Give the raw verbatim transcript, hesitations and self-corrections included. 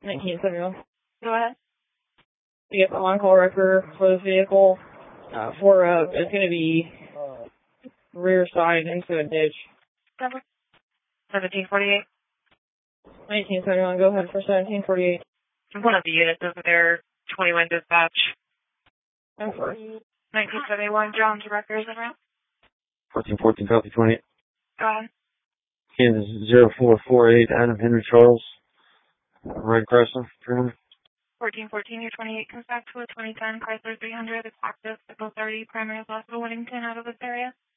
nineteen seventy-one. Go ahead. We get the on-call record for this vehicle. Uh, for, uh, it's going to be rear side into a ditch. seventeen forty-eight. nineteen seventy-one, go ahead for seventeen forty-eight. One of the units over there, twenty-one dispatch. And for nineteen seventy-one, John's records around. fourteen fourteen, copy twenty. Go ahead. Kansas zero four four eight, Adam Henry Charles. Red Chrysler, three hundred. fourteen fourteen, your twenty-eight comes back to a twenty ten Chrysler three hundred. It's active, signal thirty, primary is also Whittington out of this area.